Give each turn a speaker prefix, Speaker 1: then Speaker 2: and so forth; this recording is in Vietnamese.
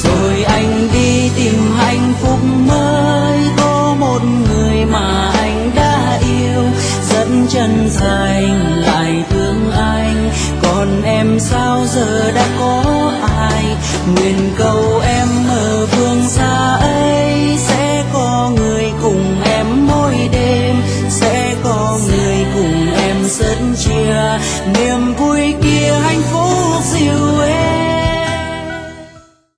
Speaker 1: Rồi anh đi tìm hạnh phúc mới, có một người mà anh đã yêu, rất chân thành lại thương anh. Còn em sao giờ đã có ai, nguyện cầu